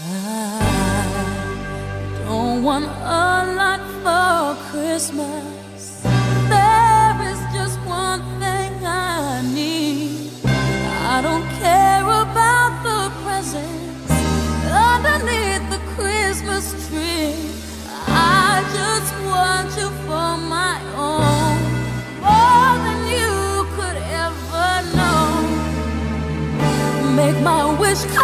I don't want a lot for Christmas. There is just one thing I need. I don't care about the presents underneath the Christmas tree. I just want you for my own, more than you could ever know. Make my wish come